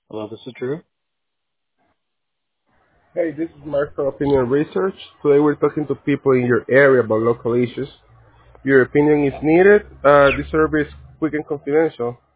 Hello, this is Drew. Hey, this is Mark from Opinion Research. Today we're talking to people in your area about local issues. Your opinion is needed. This survey is quick and confidential.